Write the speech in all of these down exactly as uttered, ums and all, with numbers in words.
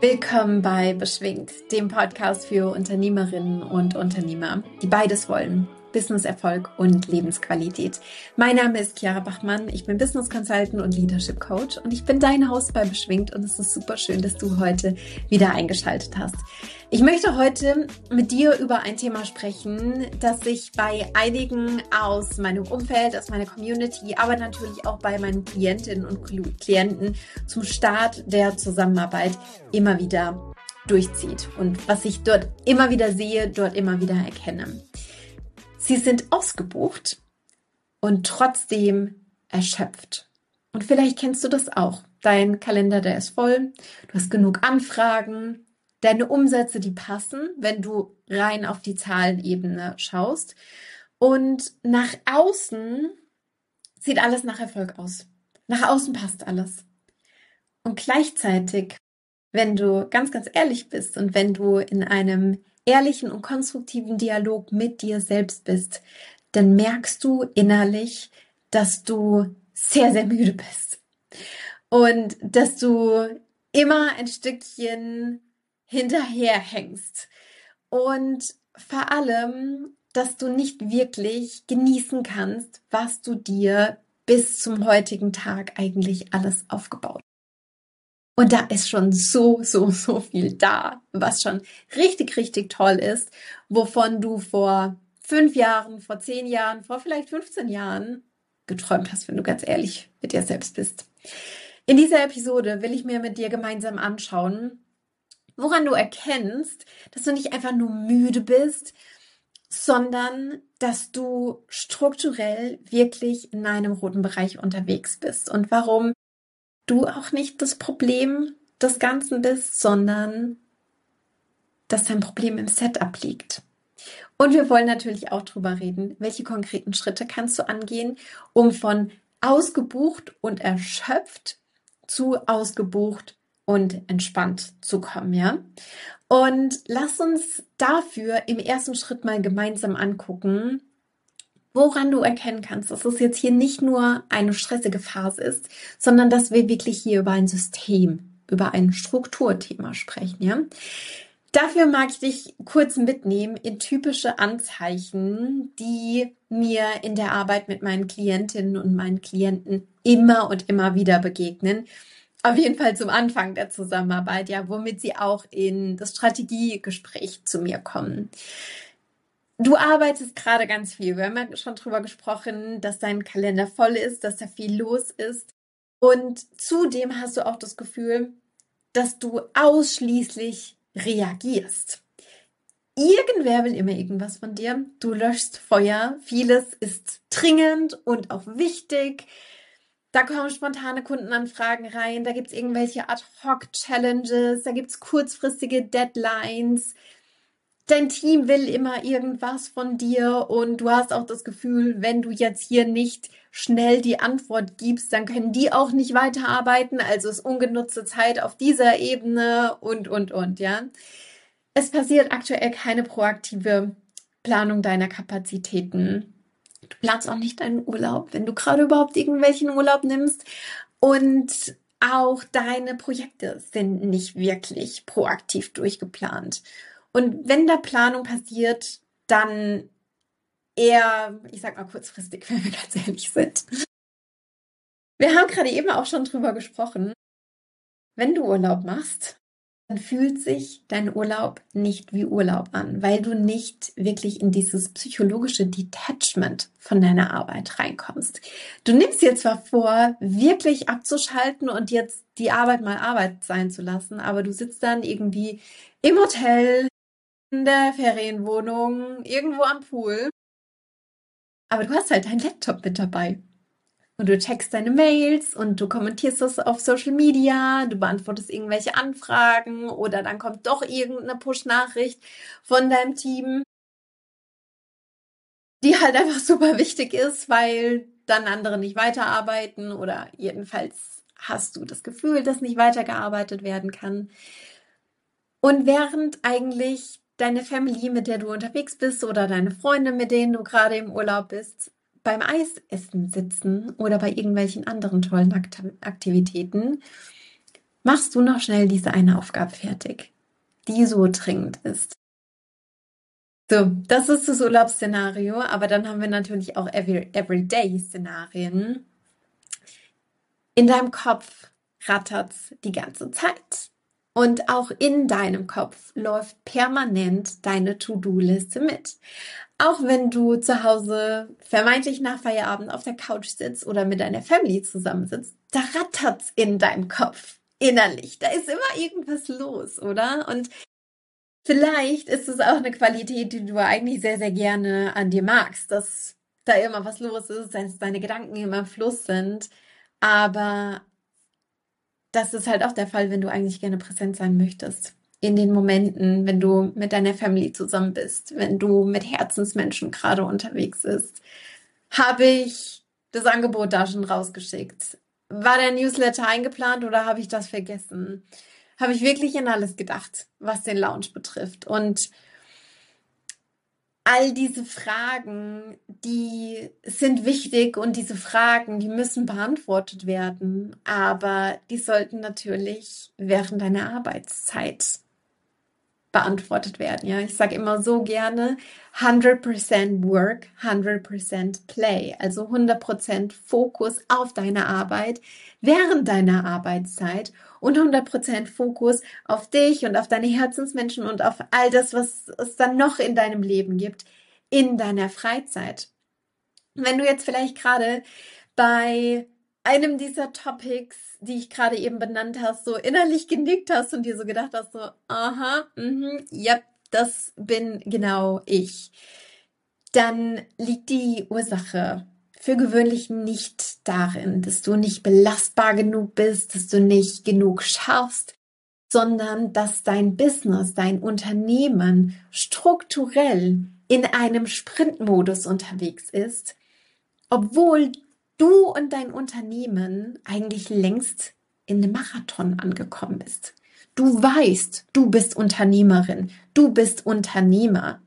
Willkommen bei Beschwingt, dem Podcast für Unternehmerinnen und Unternehmer, die beides wollen: Businesserfolg und Lebensqualität. Mein Name ist Chiara Bachmann, ich bin Business Consultant und Leadership Coach und ich bin dein Host bei Beschwingt und es ist super schön, dass du heute wieder eingeschaltet hast. Ich möchte heute mit dir über ein Thema sprechen, das sich bei einigen aus meinem Umfeld, aus meiner Community, aber natürlich auch bei meinen Klientinnen und Klienten zum Start der Zusammenarbeit immer wieder durchzieht und was ich dort immer wieder sehe, dort immer wieder erkenne. Sie sind ausgebucht und trotzdem erschöpft. Und vielleicht kennst du das auch. Dein Kalender, der ist voll, du hast genug Anfragen, deine Umsätze, die passen, wenn du rein auf die Zahlenebene schaust. Und nach außen sieht alles nach Erfolg aus. Nach außen passt alles. Und gleichzeitig, wenn du ganz, ganz ehrlich bist und wenn du in einem ehrlichen und konstruktiven Dialog mit dir selbst bist, dann merkst du innerlich, dass du sehr, sehr müde bist. Und dass du immer ein Stückchen hinterherhängst. Und vor allem, dass du nicht wirklich genießen kannst, was du dir bis zum heutigen Tag eigentlich alles aufgebaut hast. Und da ist schon so, so, so viel da, was schon richtig, richtig toll ist, wovon du vor fünf Jahren, vor zehn Jahren, vor vielleicht fünfzehn Jahren geträumt hast, wenn du ganz ehrlich mit dir selbst bist. In dieser Episode will ich mir mit dir gemeinsam anschauen, woran du erkennst, dass du nicht einfach nur müde bist, sondern dass du strukturell wirklich in einem roten Bereich unterwegs bist und warum du auch nicht das Problem des Ganzen bist, sondern dass dein Problem im Setup liegt. Und wir wollen natürlich auch drüber reden, welche konkreten Schritte kannst du angehen, um von ausgebucht und erschöpft zu ausgebucht und entspannt zu kommen, ja? Und lass uns dafür im ersten Schritt mal gemeinsam angucken, woran du erkennen kannst, dass es jetzt hier nicht nur eine stressige Phase ist, sondern dass wir wirklich hier über ein System, über ein Strukturthema sprechen, ja? Dafür mag ich dich kurz mitnehmen in typische Anzeichen, die mir in der Arbeit mit meinen Klientinnen und meinen Klienten immer und immer wieder begegnen. Auf jeden Fall zum Anfang der Zusammenarbeit, ja, womit sie auch in das Strategiegespräch zu mir kommen. Du arbeitest gerade ganz viel. Wir haben ja schon drüber gesprochen, dass dein Kalender voll ist, dass da viel los ist. Und zudem hast du auch das Gefühl, dass du ausschließlich reagierst. Irgendwer will immer irgendwas von dir. Du löschst Feuer. Vieles ist dringend und auch wichtig. Da kommen spontane Kundenanfragen rein. Da gibt es irgendwelche Ad-Hoc-Challenges. Da gibt es kurzfristige Deadlines. Dein Team will immer irgendwas von dir und du hast auch das Gefühl, wenn du jetzt hier nicht schnell die Antwort gibst, dann können die auch nicht weiterarbeiten. Also ist ungenutzte Zeit auf dieser Ebene und, und, und, ja. Es passiert aktuell keine proaktive Planung deiner Kapazitäten. Du planst auch nicht deinen Urlaub, wenn du gerade überhaupt irgendwelchen Urlaub nimmst. Und auch deine Projekte sind nicht wirklich proaktiv durchgeplant. Und wenn da Planung passiert, dann eher, ich sag mal kurzfristig, wenn wir ganz ehrlich sind. Wir haben gerade eben auch schon drüber gesprochen. Wenn du Urlaub machst, dann fühlt sich dein Urlaub nicht wie Urlaub an, weil du nicht wirklich in dieses psychologische Detachment von deiner Arbeit reinkommst. Du nimmst dir zwar vor, wirklich abzuschalten und jetzt die Arbeit mal Arbeit sein zu lassen, aber du sitzt dann irgendwie im Hotel, in der Ferienwohnung, irgendwo am Pool. Aber du hast halt deinen Laptop mit dabei. Und du checkst deine Mails und du kommentierst das auf Social Media, du beantwortest irgendwelche Anfragen oder dann kommt doch irgendeine Push-Nachricht von deinem Team, die halt einfach super wichtig ist, weil dann andere nicht weiterarbeiten oder jedenfalls hast du das Gefühl, dass nicht weitergearbeitet werden kann. Und während eigentlich deine Familie, mit der du unterwegs bist oder deine Freunde, mit denen du gerade im Urlaub bist, beim Eisessen sitzen oder bei irgendwelchen anderen tollen Aktivitäten, machst du noch schnell diese eine Aufgabe fertig, die so dringend ist. So, das ist das Urlaubsszenario, aber dann haben wir natürlich auch Every Everyday-Szenarien. In deinem Kopf rattert's die ganze Zeit. Und auch in deinem Kopf läuft permanent deine To-Do-Liste mit. Auch wenn du zu Hause vermeintlich nach Feierabend auf der Couch sitzt oder mit deiner Family zusammensitzt, da rattert's in deinem Kopf innerlich. Da ist immer irgendwas los, oder? Und vielleicht ist es auch eine Qualität, die du eigentlich sehr, sehr gerne an dir magst, dass da immer was los ist, dass deine Gedanken immer im Fluss sind. Aber das ist halt auch der Fall, wenn du eigentlich gerne präsent sein möchtest. In den Momenten, wenn du mit deiner Family zusammen bist, wenn du mit Herzensmenschen gerade unterwegs bist. Habe ich das Angebot da schon rausgeschickt? War der Newsletter eingeplant oder habe ich das vergessen? Habe ich wirklich an alles gedacht, was den Lounge betrifft? Und all diese Fragen, die sind wichtig und diese Fragen, die müssen beantwortet werden, aber die sollten natürlich während deiner Arbeitszeit beantwortet werden. Ja, ich sage immer so gerne hundert Prozent Work, hundert Prozent Play, also hundert Prozent Fokus auf deine Arbeit während deiner Arbeitszeit und hundert Prozent Fokus auf dich und auf deine Herzensmenschen und auf all das, was es dann noch in deinem Leben gibt, in deiner Freizeit. Wenn du jetzt vielleicht gerade bei einem dieser Topics, die ich gerade eben benannt hast, so innerlich genickt hast und dir so gedacht hast, so, aha, mhm, ja, das bin genau ich, dann liegt die Ursache für gewöhnlich nicht darin, dass du nicht belastbar genug bist, dass du nicht genug schaffst, sondern dass dein Business, dein Unternehmen strukturell in einem Sprintmodus unterwegs ist, obwohl du und dein Unternehmen eigentlich längst in einem Marathon angekommen bist. Du weißt, du bist Unternehmerin, du bist Unternehmer.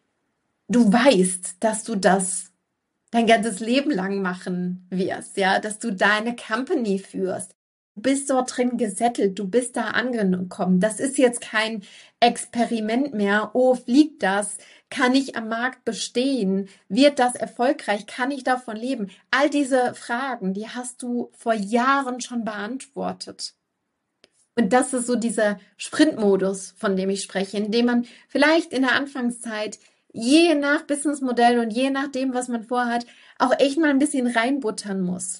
Du weißt, dass du das dein ganzes Leben lang machen wirst, ja, dass du deine Company führst. Du bist dort drin gesettelt, du bist da angekommen. Das ist jetzt kein Experiment mehr. Oh, fliegt das? Kann ich am Markt bestehen? Wird das erfolgreich? Kann ich davon leben? All diese Fragen, die hast du vor Jahren schon beantwortet. Und das ist so dieser Sprintmodus, von dem ich spreche, in dem man vielleicht in der Anfangszeit je nach Businessmodell und je nachdem, was man vorhat, auch echt mal ein bisschen reinbuttern muss.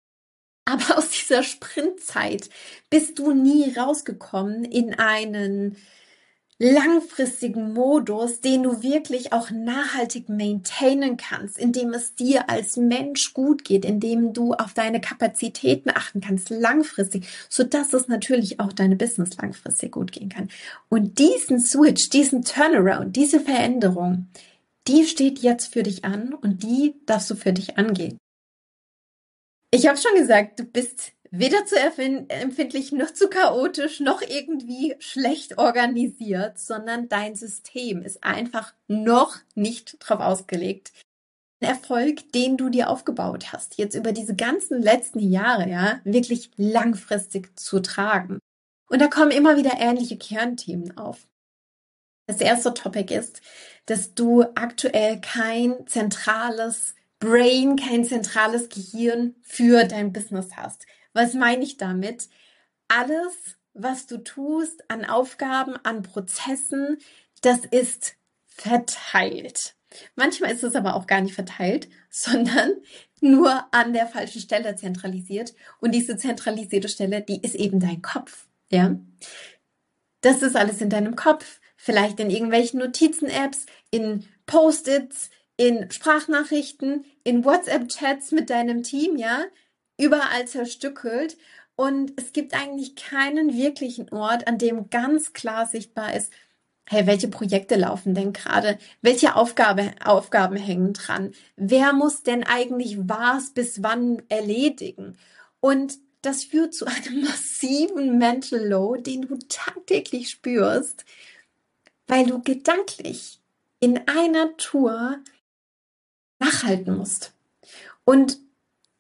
Aber aus dieser Sprintzeit bist du nie rausgekommen in einen langfristigen Modus, den du wirklich auch nachhaltig maintainen kannst, indem es dir als Mensch gut geht, indem du auf deine Kapazitäten achten kannst, langfristig, sodass es natürlich auch deine Business langfristig gut gehen kann. Und diesen Switch, diesen Turnaround, diese Veränderung, die steht jetzt für dich an und die darfst du für dich angehen. Ich habe schon gesagt, du bist weder zu empfindlich noch zu chaotisch noch irgendwie schlecht organisiert, sondern dein System ist einfach noch nicht drauf ausgelegt, den Erfolg, den du dir aufgebaut hast, jetzt über diese ganzen letzten Jahre, ja, wirklich langfristig zu tragen. Und da kommen immer wieder ähnliche Kernthemen auf. Das erste Topic ist, dass du aktuell kein zentrales Brain, kein zentrales Gehirn für dein Business hast. Was meine ich damit? Alles, was du tust an Aufgaben, an Prozessen, das ist verteilt. Manchmal ist es aber auch gar nicht verteilt, sondern nur an der falschen Stelle zentralisiert. Und diese zentralisierte Stelle, die ist eben dein Kopf. Ja, das ist alles in deinem Kopf. Vielleicht in irgendwelchen Notizen-Apps, in Post-its, in Sprachnachrichten, in WhatsApp-Chats mit deinem Team, ja, überall zerstückelt. Und es gibt eigentlich keinen wirklichen Ort, an dem ganz klar sichtbar ist, hey, welche Projekte laufen denn gerade? Welche Aufgabe, Aufgaben hängen dran? Wer muss denn eigentlich was bis wann erledigen? Und das führt zu einem massiven Mental Load, den du tagtäglich spürst, weil du gedanklich in einer Tour nachhalten musst. Und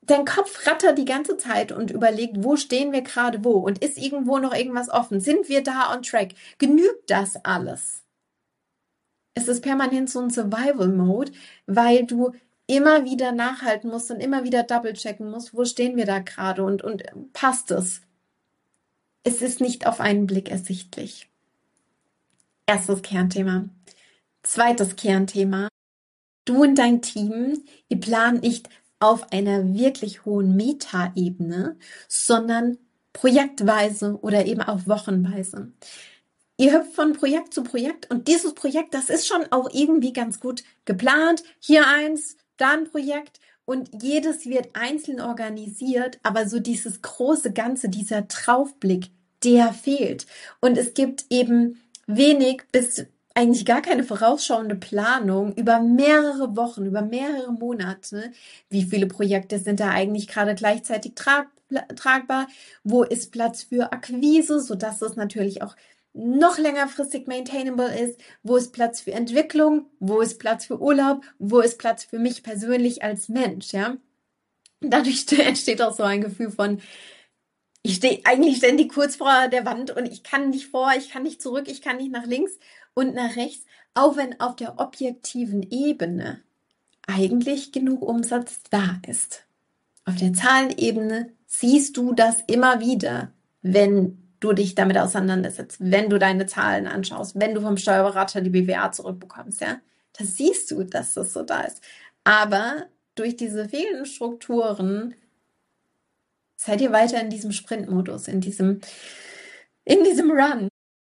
dein Kopf rattert die ganze Zeit und überlegt, wo stehen wir gerade wo und ist irgendwo noch irgendwas offen? Sind wir da on track? Genügt das alles? Es ist permanent so ein Survival-Mode, weil du immer wieder nachhalten musst und immer wieder double-checken musst, wo stehen wir da gerade und, und passt es? Es ist nicht auf einen Blick ersichtlich. Erstes Kernthema. Zweites Kernthema. Du und dein Team, ihr plant nicht auf einer wirklich hohen Meta-Ebene, sondern projektweise oder eben auch wochenweise. Ihr hüpft von Projekt zu Projekt und dieses Projekt, das ist schon auch irgendwie ganz gut geplant. Hier eins, da ein Projekt und jedes wird einzeln organisiert, aber so dieses große Ganze, dieser Draufblick, der fehlt. Und es gibt eben wenig bis eigentlich gar keine vorausschauende Planung über mehrere Wochen, über mehrere Monate. Wie viele Projekte sind da eigentlich gerade gleichzeitig trag, tragbar? Wo ist Platz für Akquise, sodass es natürlich auch noch längerfristig maintainable ist? Wo ist Platz für Entwicklung? Wo ist Platz für Urlaub? Wo ist Platz für mich persönlich als Mensch? Ja, dadurch entsteht auch so ein Gefühl von, ich stehe eigentlich ständig kurz vor der Wand und ich kann nicht vor, ich kann nicht zurück, ich kann nicht nach links und nach rechts, auch wenn auf der objektiven Ebene eigentlich genug Umsatz da ist. Auf der Zahlenebene siehst du das immer wieder, wenn du dich damit auseinandersetzt, wenn du deine Zahlen anschaust, wenn du vom Steuerberater die B W A zurückbekommst, ja, da siehst du, dass das so da ist. Aber durch diese vielen Strukturen seid ihr weiter in diesem Sprintmodus, in diesem, in diesem Run.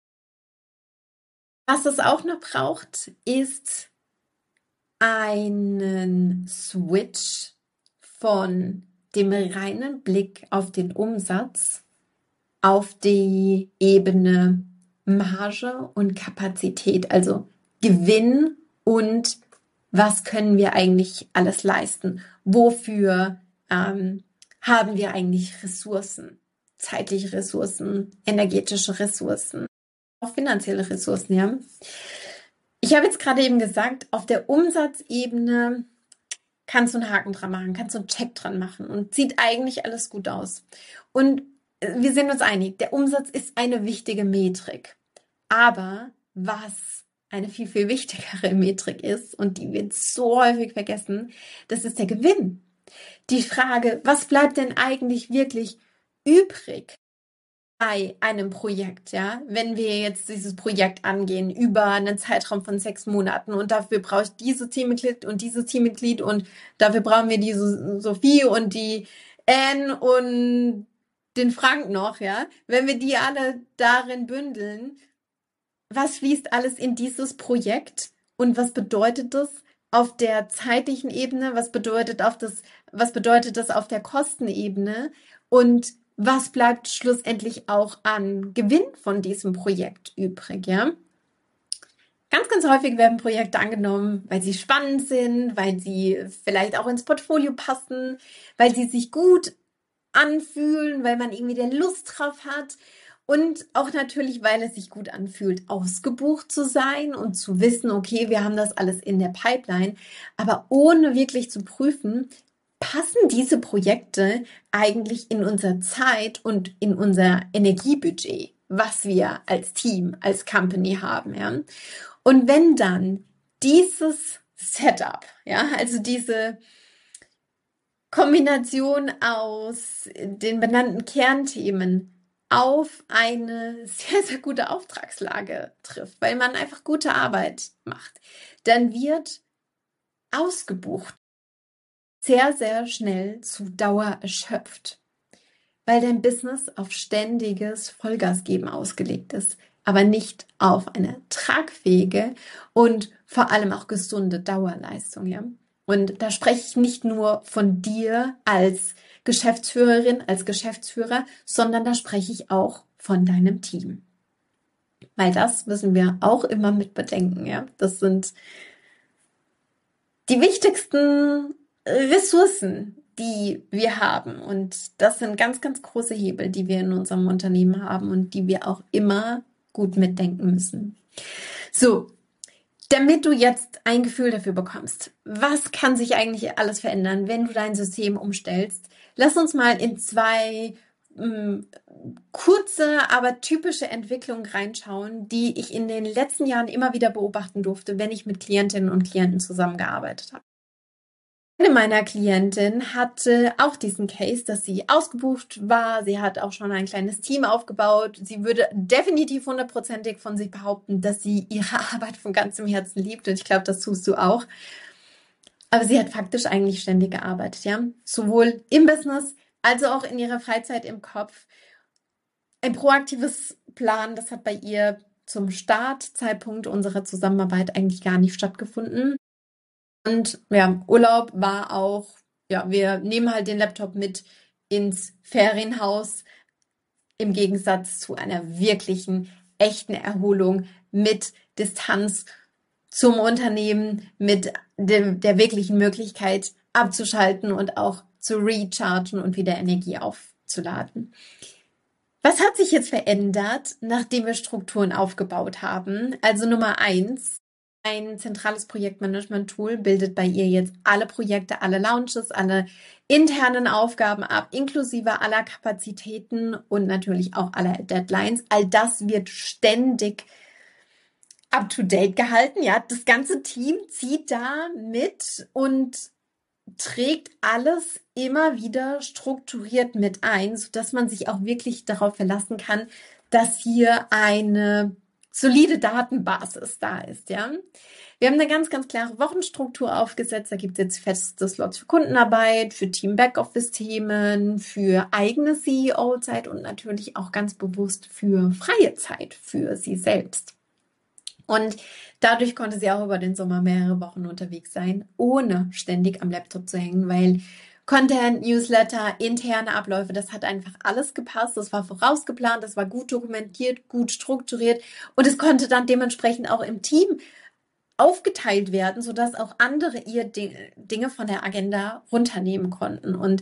Was es auch noch braucht, ist einen Switch von dem reinen Blick auf den Umsatz auf die Ebene Marge und Kapazität, also Gewinn und was können wir eigentlich alles leisten? Wofür ähm, haben wir eigentlich Ressourcen? Zeitliche Ressourcen, energetische Ressourcen, auch finanzielle Ressourcen, ja. Ich habe jetzt gerade eben gesagt, auf der Umsatzebene kannst du einen Haken dran machen, kannst du einen Check dran machen und sieht eigentlich alles gut aus. Und wir sind uns einig, der Umsatz ist eine wichtige Metrik. Aber was eine viel, viel wichtigere Metrik ist und die wird so häufig vergessen, das ist der Gewinn. Die Frage, was bleibt denn eigentlich wirklich übrig bei einem Projekt, ja? Wenn wir jetzt dieses Projekt angehen über einen Zeitraum von sechs Monaten und dafür brauche ich dieses Teammitglied und dieses Teammitglied und dafür brauchen wir die Sophie und die Anne und den Frank noch, ja? Wenn wir die alle darin bündeln, was fließt alles in dieses Projekt und was bedeutet das auf der zeitlichen Ebene? Was bedeutet auf das, was bedeutet das auf der Kostenebene? Und was bleibt schlussendlich auch an Gewinn von diesem Projekt übrig, ja? Ganz, ganz häufig werden Projekte angenommen, weil sie spannend sind, weil sie vielleicht auch ins Portfolio passen, weil sie sich gut anfühlen, weil man irgendwie der Lust drauf hat und auch natürlich, weil es sich gut anfühlt, ausgebucht zu sein und zu wissen, okay, wir haben das alles in der Pipeline, aber ohne wirklich zu prüfen, passen diese Projekte eigentlich in unser Zeit und in unser Energiebudget, was wir als Team, als Company haben, ja? Und wenn dann dieses Setup, ja, also diese Kombination aus den benannten Kernthemen auf eine sehr, sehr gute Auftragslage trifft, weil man einfach gute Arbeit macht, dann wird ausgebucht sehr, sehr schnell zu Dauer erschöpft, weil dein Business auf ständiges Vollgas geben ausgelegt ist, aber nicht auf eine tragfähige und vor allem auch gesunde Dauerleistung, ja. Und da spreche ich nicht nur von dir als Geschäftsführerin, als Geschäftsführer, sondern da spreche ich auch von deinem Team. Weil das müssen wir auch immer mit bedenken, ja. Das sind die wichtigsten Ressourcen, die wir haben. Und das sind ganz, ganz große Hebel, die wir in unserem Unternehmen haben und die wir auch immer gut mitdenken müssen. So, damit du jetzt ein Gefühl dafür bekommst, was kann sich eigentlich alles verändern, wenn du dein System umstellst, Lass uns mal in zwei mh, kurze, aber typische Entwicklungen reinschauen, die ich in den letzten Jahren immer wieder beobachten durfte, wenn ich mit Klientinnen und Klienten zusammengearbeitet habe. Eine meiner Klientinnen hatte auch diesen Case, dass sie ausgebucht war. Sie hat auch schon ein kleines Team aufgebaut. Sie würde definitiv hundertprozentig von sich behaupten, dass sie ihre Arbeit von ganzem Herzen liebt. Und ich glaube, das tust du auch. Aber sie hat faktisch eigentlich ständig gearbeitet, ja. Sowohl im Business als auch in ihrer Freizeit im Kopf. Ein proaktives Plan, das hat bei ihr zum Startzeitpunkt unserer Zusammenarbeit eigentlich gar nicht stattgefunden. Und ja, Urlaub war auch, ja, wir nehmen halt den Laptop mit ins Ferienhaus im Gegensatz zu einer wirklichen, echten Erholung mit Distanz zum Unternehmen, mit dem, der wirklichen Möglichkeit abzuschalten und auch zu rechargen und wieder Energie aufzuladen. Was hat sich jetzt verändert, nachdem wir Strukturen aufgebaut haben? Also Nummer eins. Ein zentrales Projektmanagement-Tool bildet bei ihr jetzt alle Projekte, alle Launches, alle internen Aufgaben ab, inklusive aller Kapazitäten und natürlich auch aller Deadlines. All das wird ständig up-to-date gehalten. Ja, das ganze Team zieht da mit und trägt alles immer wieder strukturiert mit ein, sodass man sich auch wirklich darauf verlassen kann, dass hier eine solide Datenbasis da ist, ja. Wir haben eine ganz, ganz klare Wochenstruktur aufgesetzt. Da gibt es jetzt feste Slots für Kundenarbeit, für Team-Backoffice-Themen, für eigene C E O-Zeit und natürlich auch ganz bewusst für freie Zeit für sie selbst. Und dadurch konnte sie auch über den Sommer mehrere Wochen unterwegs sein, ohne ständig am Laptop zu hängen, weil Content, Newsletter, interne Abläufe, das hat einfach alles gepasst. Das war vorausgeplant, das war gut dokumentiert, gut strukturiert und es konnte dann dementsprechend auch im Team aufgeteilt werden, sodass auch andere ihr Dinge von der Agenda runternehmen konnten. Und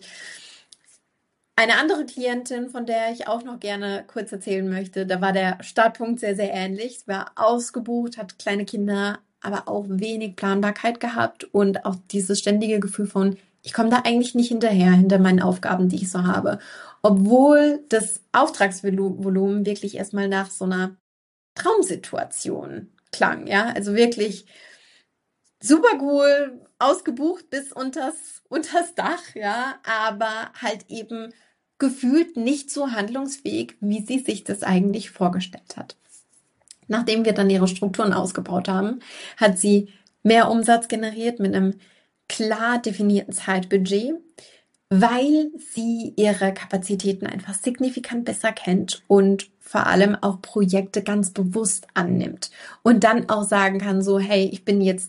eine andere Klientin, von der ich auch noch gerne kurz erzählen möchte, da war der Startpunkt sehr, sehr ähnlich. Sie war ausgebucht, hat kleine Kinder, aber auch wenig Planbarkeit gehabt und auch dieses ständige Gefühl von, ich komme da eigentlich nicht hinterher, hinter meinen Aufgaben, die ich so habe. Obwohl das Auftragsvolumen wirklich erstmal nach so einer Traumsituation klang, ja, also wirklich super cool, ausgebucht bis unters, unters Dach, ja, aber halt eben gefühlt nicht so handlungsfähig, wie sie sich das eigentlich vorgestellt hat. Nachdem wir dann ihre Strukturen ausgebaut haben, hat sie mehr Umsatz generiert mit einem klar definierten Zeitbudget, weil sie ihre Kapazitäten einfach signifikant besser kennt und vor allem auch Projekte ganz bewusst annimmt und dann auch sagen kann, so, hey, ich bin jetzt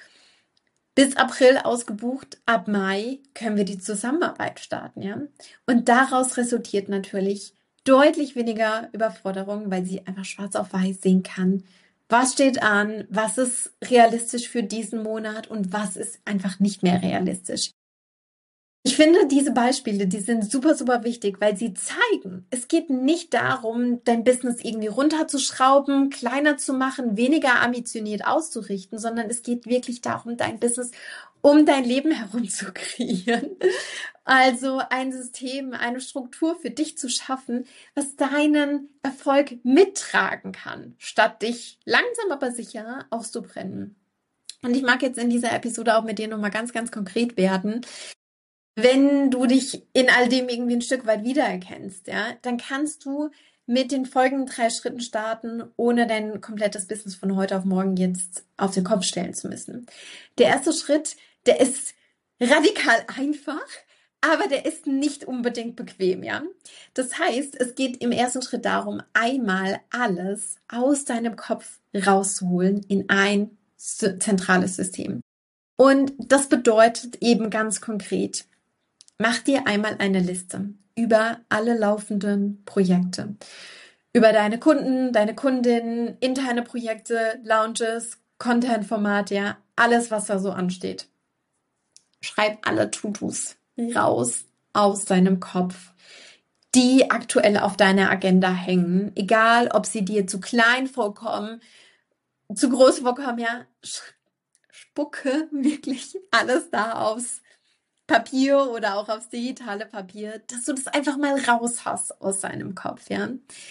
bis April ausgebucht, ab Mai können wir die Zusammenarbeit starten, ja. Und daraus resultiert natürlich deutlich weniger Überforderung, weil sie einfach schwarz auf weiß sehen kann, was steht an, was ist realistisch für diesen Monat und was ist einfach nicht mehr realistisch. Ich finde, diese Beispiele, die sind super, super wichtig, weil sie zeigen, es geht nicht darum, dein Business irgendwie runterzuschrauben, kleiner zu machen, weniger ambitioniert auszurichten, sondern es geht wirklich darum, dein Business um dein Leben herum zu kreieren. Also ein System, eine Struktur für dich zu schaffen, was deinen Erfolg mittragen kann, statt dich langsam aber sicher auszubrennen. Und ich mag jetzt in dieser Episode auch mit dir nochmal ganz, ganz konkret werden. Wenn du dich in all dem irgendwie ein Stück weit wiedererkennst, ja, dann kannst du mit den folgenden drei Schritten starten, ohne dein komplettes Business von heute auf morgen jetzt auf den Kopf stellen zu müssen. Der erste Schritt, der ist radikal einfach, aber der ist nicht unbedingt bequem, ja. Das heißt, es geht im ersten Schritt darum, einmal alles aus deinem Kopf rauszuholen in ein zentrales System. Und das bedeutet eben ganz konkret, mach dir einmal eine Liste über alle laufenden Projekte, über deine Kunden, deine Kundinnen, interne Projekte, Launches, Content-Formate, ja, alles, was da so ansteht. Schreib alle To-Dos raus aus deinem Kopf, die aktuell auf deiner Agenda hängen, egal ob sie dir zu klein vorkommen, zu groß vorkommen, ja, spucke wirklich alles da aus. Papier oder auch aufs digitale Papier, dass du das einfach mal raus hast aus deinem Kopf, ja.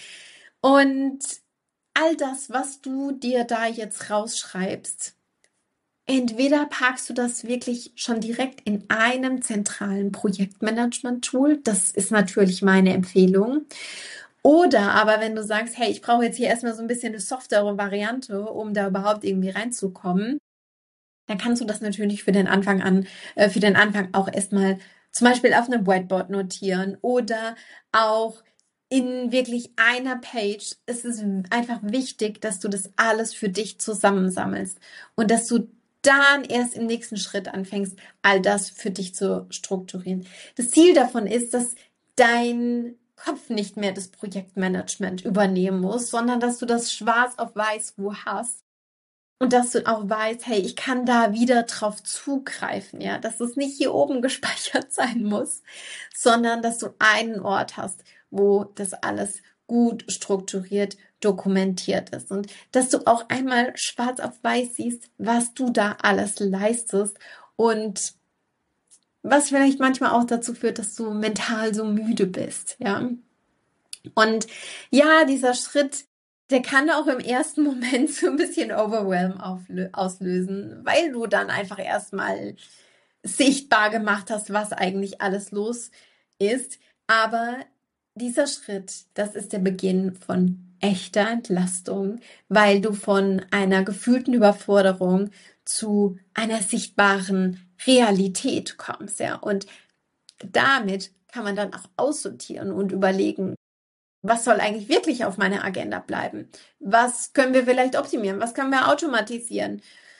Und all das, was du dir da jetzt rausschreibst, entweder packst du das wirklich schon direkt in einem zentralen Projektmanagement-Tool. Das ist natürlich meine Empfehlung. Oder aber wenn du sagst, hey, ich brauche jetzt hier erstmal so ein bisschen eine softere Variante, um da überhaupt irgendwie reinzukommen, dann kannst du das natürlich für den Anfang an, äh, für den Anfang auch erstmal zum Beispiel auf einem Whiteboard notieren oder auch in wirklich einer Page. Es ist einfach wichtig, dass du das alles für dich zusammensammelst und dass du dann erst im nächsten Schritt anfängst, all das für dich zu strukturieren. Das Ziel davon ist, dass dein Kopf nicht mehr das Projektmanagement übernehmen muss, sondern dass du das schwarz auf weiß wo hast. Und dass du auch weißt, hey, ich kann da wieder drauf zugreifen, ja, dass es nicht hier oben gespeichert sein muss, sondern dass du einen Ort hast, wo das alles gut strukturiert, dokumentiert ist und dass du auch einmal schwarz auf weiß siehst, was du da alles leistest und was vielleicht manchmal auch dazu führt, dass du mental so müde bist, ja. Und ja, dieser Schritt, der kann auch im ersten Moment so ein bisschen Overwhelm auslösen, weil du dann einfach erstmal sichtbar gemacht hast, was eigentlich alles los ist. Aber dieser Schritt, das ist der Beginn von echter Entlastung, weil du von einer gefühlten Überforderung zu einer sichtbaren Realität kommst, ja. Und damit kann man dann auch aussortieren und überlegen, was soll eigentlich wirklich auf meiner Agenda bleiben? Was können wir vielleicht optimieren? Was können wir automatisieren?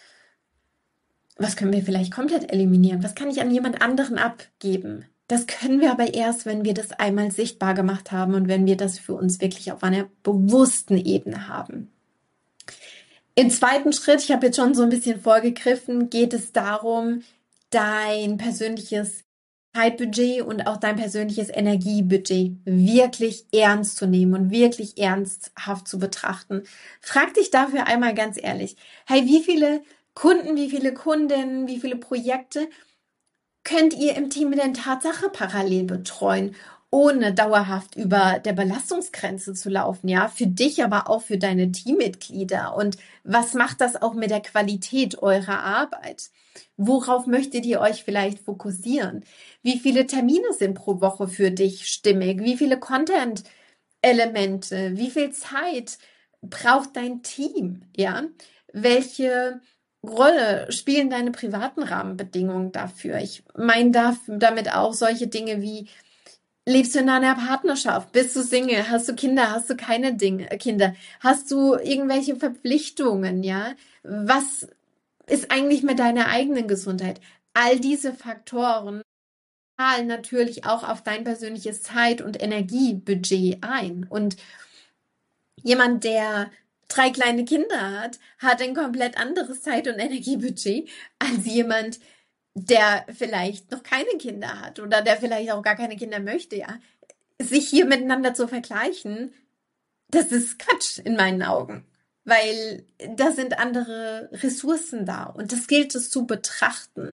Was können wir vielleicht komplett eliminieren? Was kann ich an jemand anderen abgeben? Das können wir aber erst, wenn wir das einmal sichtbar gemacht haben und wenn wir das für uns wirklich auf einer bewussten Ebene haben. Im zweiten Schritt, ich habe jetzt schon so ein bisschen vorgegriffen, geht es darum, dein persönliches Zeitbudget und auch dein persönliches Energiebudget wirklich ernst zu nehmen und wirklich ernsthaft zu betrachten. Frag dich dafür einmal ganz ehrlich, hey, wie viele Kunden, wie viele Kundinnen, wie viele Projekte könnt ihr im Team denn Tatsache parallel betreuen, ohne dauerhaft über der Belastungsgrenze zu laufen, ja, für dich, aber auch für deine Teammitglieder. Und was macht das auch mit der Qualität eurer Arbeit? Worauf möchtet ihr euch vielleicht fokussieren? Wie viele Termine sind pro Woche für dich stimmig? Wie viele Content-Elemente? Wie viel Zeit braucht dein Team? Ja, welche Rolle spielen deine privaten Rahmenbedingungen dafür? Ich meine damit auch solche Dinge wie: Lebst du in einer Partnerschaft? Bist du Single? Hast du Kinder? Hast du keine Dinge, äh, Kinder? Hast du irgendwelche Verpflichtungen? Ja, was ist eigentlich mit deiner eigenen Gesundheit? All diese Faktoren zahlen natürlich auch auf dein persönliches Zeit- und Energiebudget ein. Und jemand, der drei kleine Kinder hat, hat ein komplett anderes Zeit- und Energiebudget als jemand, der vielleicht noch keine Kinder hat oder der vielleicht auch gar keine Kinder möchte, ja. Sich hier miteinander zu vergleichen, das ist Quatsch in meinen Augen, weil da sind andere Ressourcen da und das gilt es zu betrachten.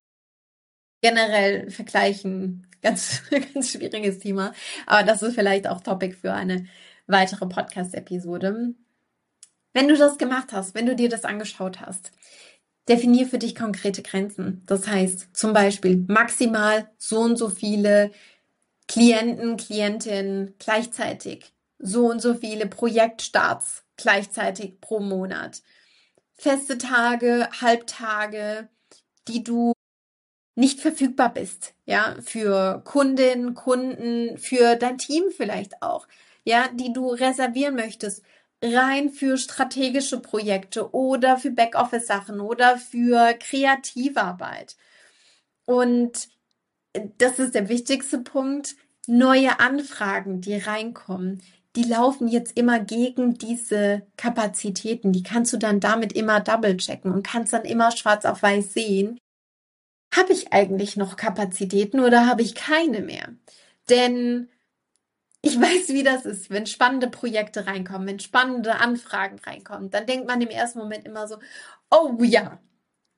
Generell vergleichen, ganz, ganz schwieriges Thema, aber das ist vielleicht auch Topic für eine weitere Podcast-Episode. Wenn du das gemacht hast, wenn du dir das angeschaut hast, definier für dich konkrete Grenzen. Das heißt zum Beispiel maximal so und so viele Klienten, Klientinnen gleichzeitig, so und so viele Projektstarts gleichzeitig pro Monat, feste Tage, Halbtage, die du nicht verfügbar bist, ja, für Kundinnen, Kunden, für dein Team vielleicht auch, ja, die du reservieren möchtest, rein für strategische Projekte oder für Backoffice-Sachen oder für Kreativarbeit. Und das ist der wichtigste Punkt. Neue Anfragen, die reinkommen, die laufen jetzt immer gegen diese Kapazitäten. Die kannst du dann damit immer double checken und kannst dann immer schwarz auf weiß sehen, habe ich eigentlich noch Kapazitäten oder habe ich keine mehr? Denn ich weiß, wie das ist, wenn spannende Projekte reinkommen, wenn spannende Anfragen reinkommen, dann denkt man im ersten Moment immer so, oh ja,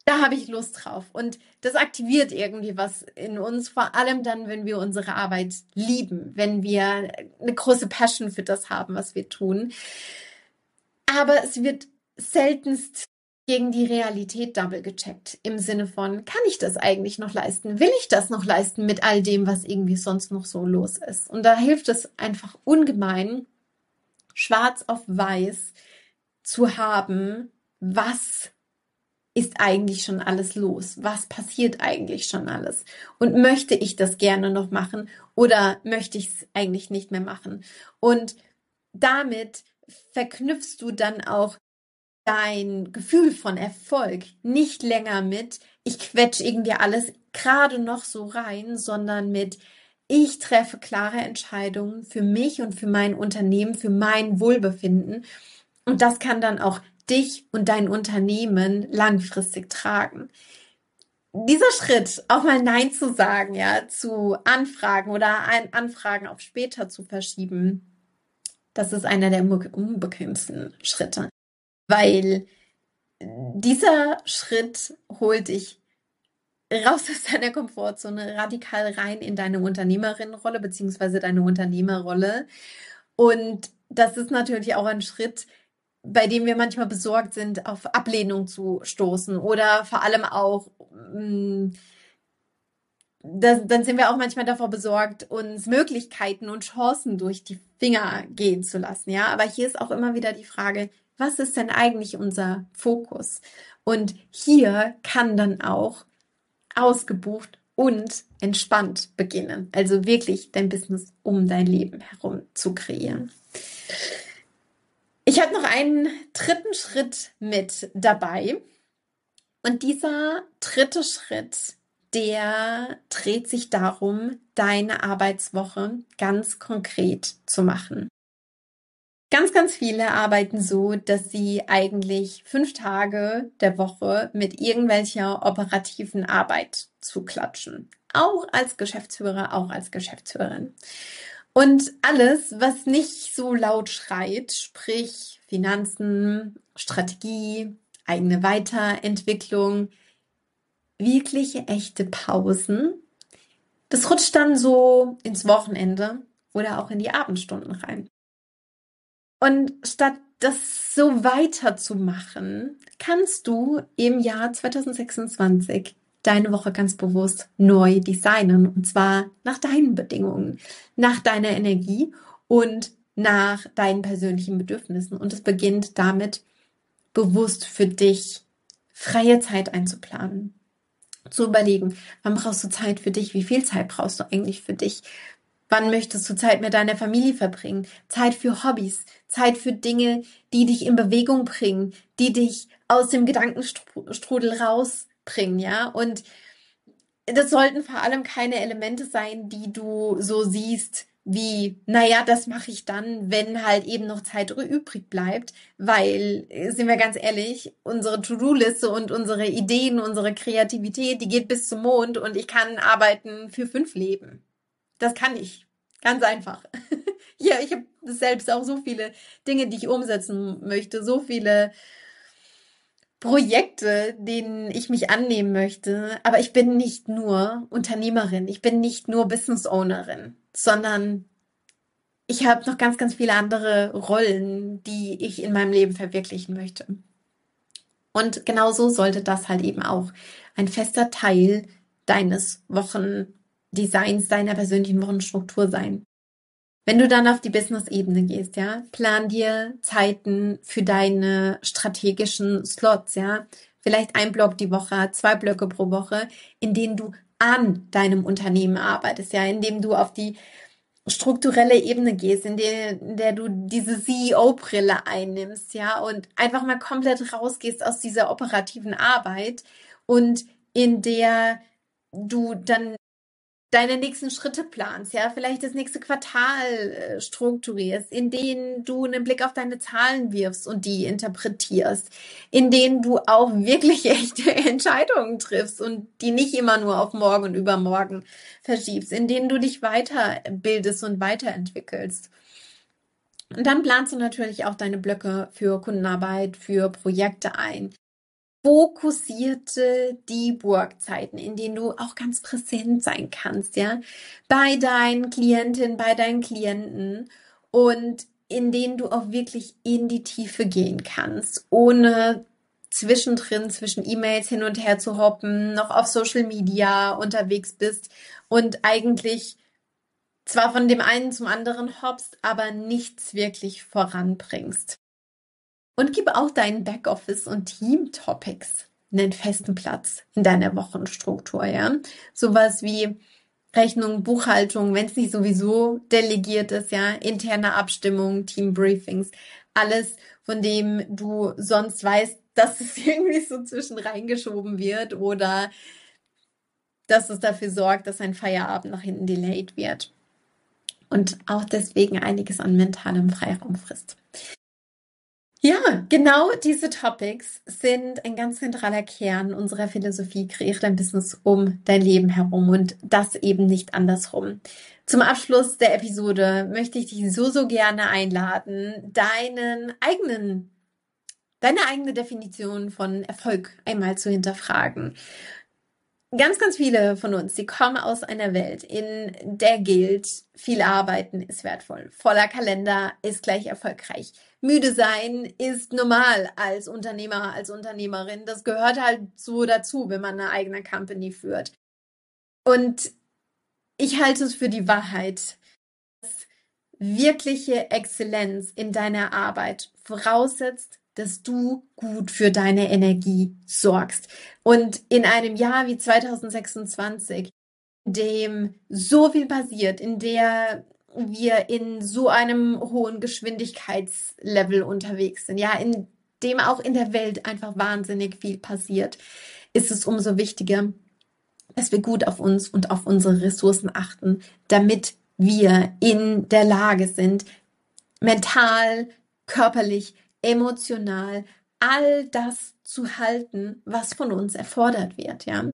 Da habe ich Lust drauf. Und das aktiviert irgendwie was in uns, vor allem dann, wenn wir unsere Arbeit lieben, wenn wir eine große Passion für das haben, was wir tun. Aber es wird seltenst gegen die Realität double gecheckt, im Sinne von, kann ich das eigentlich noch leisten? Will ich das noch leisten mit all dem, was irgendwie sonst noch so los ist? Und da hilft es einfach ungemein, schwarz auf weiß zu haben, was ist eigentlich schon alles los? Was passiert eigentlich schon alles? Und möchte ich das gerne noch machen oder möchte ich es eigentlich nicht mehr machen? Und damit verknüpfst du dann auch dein Gefühl von Erfolg nicht länger mit, ich quetsche irgendwie alles gerade noch so rein, sondern mit, ich treffe klare Entscheidungen für mich und für mein Unternehmen, für mein Wohlbefinden. Und das kann dann auch dich und dein Unternehmen langfristig tragen. Dieser Schritt, auch mal Nein zu sagen, ja, zu Anfragen oder ein Anfragen auf später zu verschieben, das ist einer der unbequemsten Schritte, weil dieser Schritt holt dich raus aus deiner Komfortzone, radikal rein in deine Unternehmerinnenrolle beziehungsweise deine Unternehmerrolle. Und das ist natürlich auch ein Schritt, bei dem wir manchmal besorgt sind, auf Ablehnung zu stoßen oder vor allem auch, mh, das, dann sind wir auch manchmal davor besorgt, uns Möglichkeiten und Chancen durch die Finger gehen zu lassen. Ja, aber hier ist auch immer wieder die Frage, was ist denn eigentlich unser Fokus? Und hier kann dann auch ausgebucht und entspannt beginnen. Also wirklich dein Business um dein Leben herum zu kreieren. Ich habe noch einen dritten Schritt mit dabei. Und dieser dritte Schritt, der dreht sich darum, deine Arbeitswoche ganz konkret zu machen. Ganz, ganz viele arbeiten so, dass sie eigentlich fünf Tage der Woche mit irgendwelcher operativen Arbeit zuklatschen. Auch als Geschäftsführer, auch als Geschäftsführerin. Und alles, was nicht so laut schreit, sprich Finanzen, Strategie, eigene Weiterentwicklung, wirkliche echte Pausen, das rutscht dann so ins Wochenende oder auch in die Abendstunden rein. Und statt das so weiterzumachen, kannst du im Jahr zwanzig sechsundzwanzig deine Woche ganz bewusst neu designen. Und zwar nach deinen Bedingungen, nach deiner Energie und nach deinen persönlichen Bedürfnissen. Und es beginnt damit, bewusst für dich freie Zeit einzuplanen. Zu überlegen, wann brauchst du Zeit für dich? Wie viel Zeit brauchst du eigentlich für dich? Wann möchtest du Zeit mit deiner Familie verbringen? Zeit für Hobbys, Zeit für Dinge, die dich in Bewegung bringen, die dich aus dem Gedankenstrudel rausbringen, ja? Und das sollten vor allem keine Elemente sein, die du so siehst wie, naja, das mache ich dann, wenn halt eben noch Zeit übrig bleibt, weil, sind wir ganz ehrlich, unsere To-Do-Liste und unsere Ideen, unsere Kreativität, die geht bis zum Mond und ich kann arbeiten für fünf Leben. Das kann ich. Ganz einfach. Ja, ich habe selbst auch so viele Dinge, die ich umsetzen möchte, so viele Projekte, denen ich mich annehmen möchte. Aber ich bin nicht nur Unternehmerin, ich bin nicht nur Business Ownerin, sondern ich habe noch ganz, ganz viele andere Rollen, die ich in meinem Leben verwirklichen möchte. Und genau so sollte das halt eben auch ein fester Teil deines Wochendesigns, deiner persönlichen Wochenstruktur sein. Wenn du dann auf die Business-Ebene gehst, ja, plan dir Zeiten für deine strategischen Slots, ja. Vielleicht ein Block die Woche, zwei Blöcke pro Woche, in denen du an deinem Unternehmen arbeitest, ja, in dem du auf die strukturelle Ebene gehst, in der, in der du diese C E O-Brille einnimmst, ja, und einfach mal komplett rausgehst aus dieser operativen Arbeit und in der du dann deine nächsten Schritte planst, ja, vielleicht das nächste Quartal äh, strukturierst, in denen du einen Blick auf deine Zahlen wirfst und die interpretierst, in denen du auch wirklich echte Entscheidungen triffst und die nicht immer nur auf morgen und übermorgen verschiebst, in denen du dich weiterbildest und weiterentwickelst. Und dann planst du natürlich auch deine Blöcke für Kundenarbeit, für Projekte ein. fokussierte Deep Work Zeiten, in denen du auch ganz präsent sein kannst, ja, bei deinen Klientinnen, bei deinen Klienten und in denen du auch wirklich in die Tiefe gehen kannst, ohne zwischendrin, zwischen E-Mails hin und her zu hoppen, noch auf Social Media unterwegs bist und eigentlich zwar von dem einen zum anderen hoppst, aber nichts wirklich voranbringst. Und gib auch deinen Backoffice- und Team-Topics einen festen Platz in deiner Wochenstruktur, ja. Sowas wie Rechnung, Buchhaltung, wenn es nicht sowieso delegiert ist, ja, interne Abstimmung, Teambriefings, alles, von dem du sonst weißt, dass es irgendwie so zwischen reingeschoben wird oder dass es dafür sorgt, dass ein Feierabend nach hinten delayed wird und auch deswegen einiges an mentalem Freiraum frisst. Ja, genau diese Topics sind ein ganz zentraler Kern unserer Philosophie, kreiere dein Business um dein Leben herum und das eben nicht andersrum. Zum Abschluss der Episode möchte ich dich so, so gerne einladen, deinen eigenen, deine eigene Definition von Erfolg einmal zu hinterfragen. Ganz, ganz viele von uns, die kommen aus einer Welt, in der gilt, viel arbeiten ist wertvoll. Voller Kalender ist gleich erfolgreich. Müde sein ist normal als Unternehmer, als Unternehmerin. Das gehört halt so dazu, wenn man eine eigene Company führt. Und ich halte es für die Wahrheit, dass wirkliche Exzellenz in deiner Arbeit voraussetzt, dass du gut für deine Energie sorgst. Und in einem Jahr wie zwanzig sechsundzwanzig, in dem so viel passiert, in der wir in so einem hohen Geschwindigkeitslevel unterwegs sind, ja, in dem auch in der Welt einfach wahnsinnig viel passiert, ist es umso wichtiger, dass wir gut auf uns und auf unsere Ressourcen achten, damit wir in der Lage sind, mental, körperlich, emotional all das zu halten, was von uns erfordert wird, ja.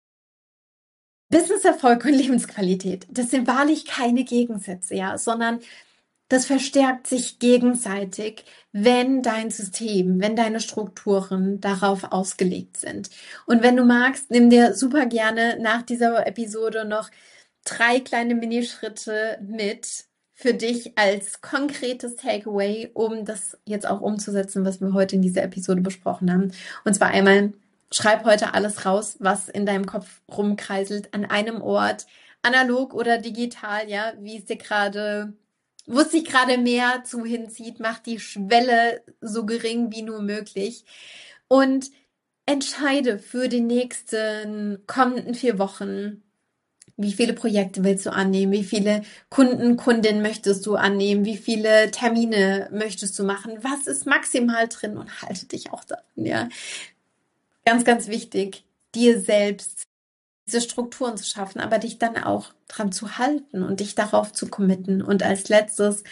Businesserfolg und Lebensqualität, das sind wahrlich keine Gegensätze, ja, sondern das verstärkt sich gegenseitig, wenn dein System, wenn deine Strukturen darauf ausgelegt sind. Und wenn du magst, nimm dir super gerne nach dieser Episode noch drei kleine Minischritte mit für dich als konkretes Takeaway, um das jetzt auch umzusetzen, was wir heute in dieser Episode besprochen haben. Und zwar einmal, schreib heute alles raus, was in deinem Kopf rumkreiselt, an einem Ort, analog oder digital, ja, wie es dir gerade, wo es sich gerade mehr zu hinzieht, mach die Schwelle so gering wie nur möglich und entscheide für die nächsten kommenden vier Wochen, wie viele Projekte willst du annehmen? Wie viele Kunden, Kundinnen möchtest du annehmen? Wie viele Termine möchtest du machen? Was ist maximal drin? Und halte dich auch daran, ja. Ganz, ganz wichtig, dir selbst diese Strukturen zu schaffen, aber dich dann auch dran zu halten und dich darauf zu committen. Und als letztes,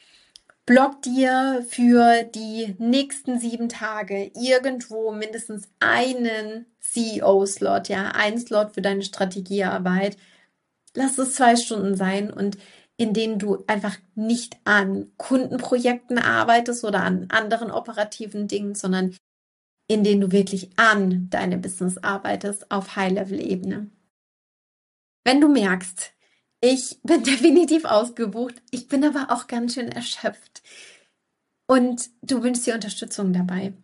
block dir für die nächsten sieben Tage irgendwo mindestens einen C E O-Slot, ja, einen Slot für deine Strategiearbeit. Lass es zwei Stunden sein und in denen du einfach nicht an Kundenprojekten arbeitest oder an anderen operativen Dingen, sondern in denen du wirklich an deinem Business arbeitest auf High-Level-Ebene. Wenn du merkst, ich bin definitiv ausgebucht, ich bin aber auch ganz schön erschöpft und du wünschst dir Unterstützung dabei.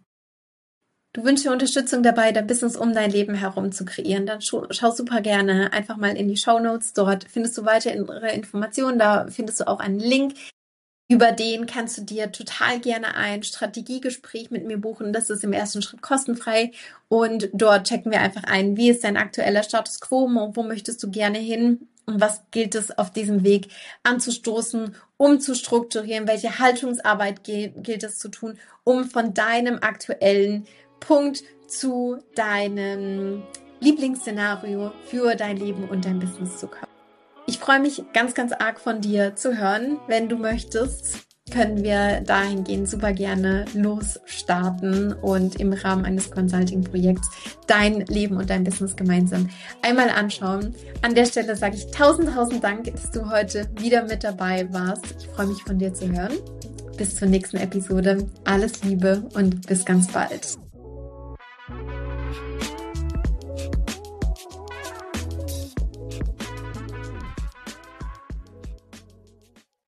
Du wünschst dir Unterstützung dabei, dein Business um dein Leben herum zu kreieren, dann schau, schau super gerne einfach mal in die Shownotes. Dort findest du weitere Informationen, da findest du auch einen Link. Über den kannst du dir total gerne ein Strategiegespräch mit mir buchen. Das ist im ersten Schritt kostenfrei und dort checken wir einfach ein, wie ist dein aktueller Status quo, wo möchtest du gerne hin und was gilt es auf diesem Weg anzustoßen, um zu strukturieren, welche Haltungsarbeit gilt es zu tun, um von deinem aktuellen Punkt zu deinem Lieblingsszenario für dein Leben und dein Business zu kommen. Ich freue mich ganz, ganz arg von dir zu hören. Wenn du möchtest, können wir dahingehend super gerne losstarten und im Rahmen eines Consulting-Projekts dein Leben und dein Business gemeinsam einmal anschauen. An der Stelle sage ich tausend, tausend Dank, dass du heute wieder mit dabei warst. Ich freue mich von dir zu hören. Bis zur nächsten Episode. Alles Liebe und bis ganz bald.